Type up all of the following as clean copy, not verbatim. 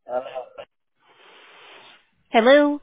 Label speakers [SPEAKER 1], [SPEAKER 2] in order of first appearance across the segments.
[SPEAKER 1] Uh,
[SPEAKER 2] Hello.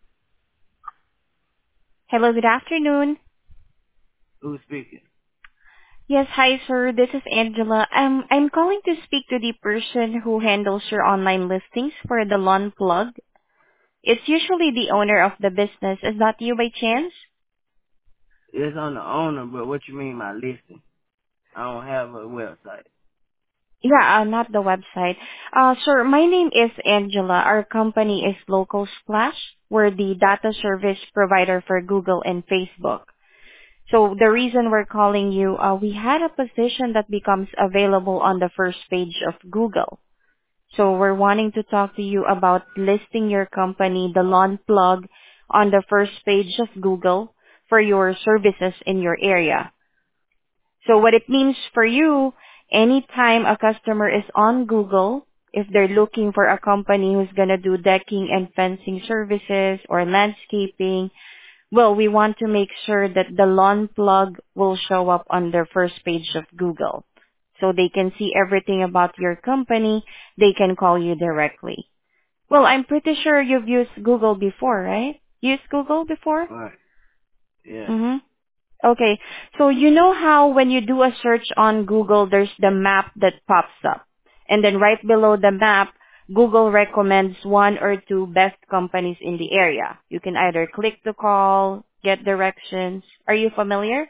[SPEAKER 2] Hello, good afternoon.
[SPEAKER 1] who's speaking?
[SPEAKER 2] Yes, hi, sir. This is Angela. I'm calling to speak to the person who handles your online listings for the lawn plug. It's usually the owner of the business. Is that you by chance?
[SPEAKER 1] It's on the owner, but what you mean by listing? I don't have a website.
[SPEAKER 2] Yeah, not the website. Sir, my name is Angela. Our company is Local Splash. We're the data service provider for Google and Facebook. So the reason we're calling you, we had a position that becomes available on the first page of Google. So we're wanting to talk to you about listing your company, the Lawn Plug, on the first page of Google for your services in your area. So what it means for you, anytime a customer is on Google, if they're looking for a company who's going to do decking and fencing services or landscaping, well, we want to make sure that the lawn plug will show up on the first page of Google. So they can see everything about your company. They can call you directly. Well, I'm pretty sure you've used Google before, right? Used Google before?
[SPEAKER 1] Right. Yeah.
[SPEAKER 2] Mm-hmm. Okay. So you know how when you do a search on Google, there's the map that pops up. And then right below the map, Google recommends one or two best companies in the area. You can either click to call, get directions. Are you familiar?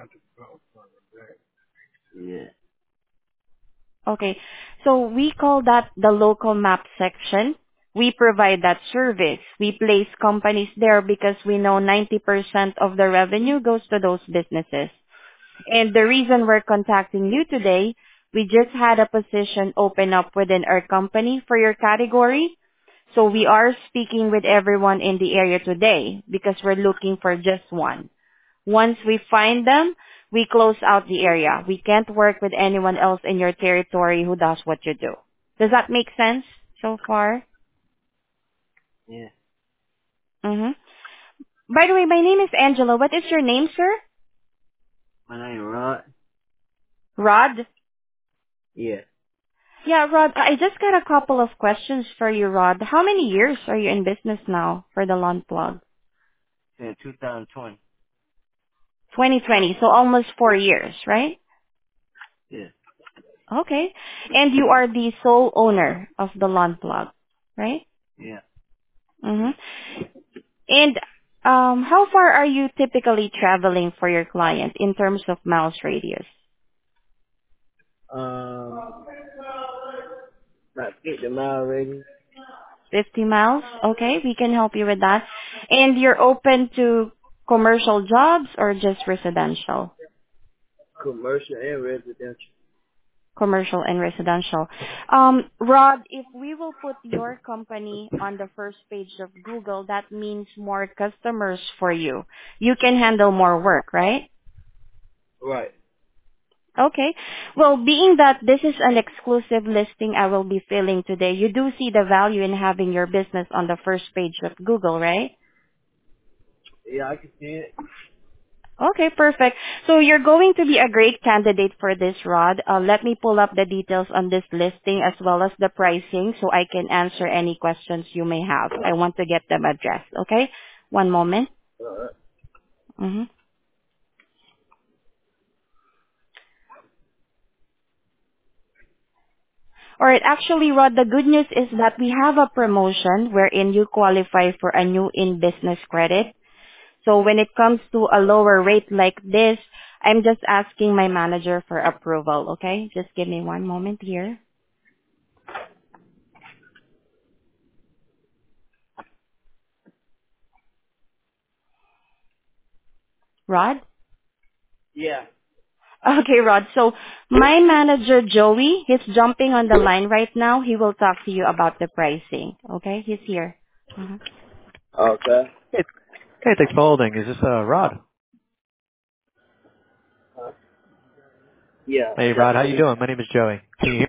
[SPEAKER 1] Yeah.
[SPEAKER 2] Okay. So we call that the local map section. We provide that service. We place companies there because we know 90% of the revenue goes to those businesses. And the reason we're contacting you today, we just had a position open up within our company for your category. So we are speaking with everyone in the area today because we're looking for just one. Once we find them, we close out the area. We can't work with anyone else in your territory who does what you do. Does that make sense so far?
[SPEAKER 1] Yeah.
[SPEAKER 2] Mm-hmm. By the way, my name is Angela. What is your name, sir?
[SPEAKER 1] My name Rod.
[SPEAKER 2] Rod?
[SPEAKER 1] Yeah.
[SPEAKER 2] Yeah, Rod, I just got a couple of questions for you, Rod. How many years are you in business now for the lawn plug?
[SPEAKER 1] Since 2020.
[SPEAKER 2] 2020, so almost 4 years, right?
[SPEAKER 1] Yeah.
[SPEAKER 2] Okay. And you are the sole owner of the lawn plug, right?
[SPEAKER 1] Yeah.
[SPEAKER 2] Mm-hmm. And how far are you typically traveling for your client in terms of miles radius?
[SPEAKER 1] Um, about 50 mile radius.
[SPEAKER 2] 50 miles? Okay, we can help you with that. And you're open to commercial jobs or just residential?
[SPEAKER 1] Commercial and residential.
[SPEAKER 2] Commercial and residential. Rod, if we will put your company on the first page of Google, that means more customers for you. You can handle more work, right?
[SPEAKER 1] Right.
[SPEAKER 2] Okay. Well, being that this is an exclusive listing I will be filling today, you do see the value in having your business on the first page of Google, right?
[SPEAKER 1] Yeah, I can see it.
[SPEAKER 2] Okay, perfect. So you're going to be a great candidate for this, Rod. Let me pull up the details on this listing as well as the pricing so I can answer any questions you may have. I want to get them addressed, okay? One moment. Mm-hmm. All right, actually, Rod, the good news is that we have a promotion wherein you qualify for a new in-business credit. So when it comes to a lower rate like this, I'm just asking my manager for approval, okay? Just give me one moment here. Rod?
[SPEAKER 1] Yeah.
[SPEAKER 2] Okay, Rod. So my manager, Joey, he's jumping on the line right now. He will talk to you about the pricing. Okay? He's here. Mhm.
[SPEAKER 1] Okay.
[SPEAKER 3] Hey, hey, thanks for holding. Is this Rod?
[SPEAKER 1] Yeah.
[SPEAKER 3] Hey, Rod, how you doing? My name is Joey. Can you hear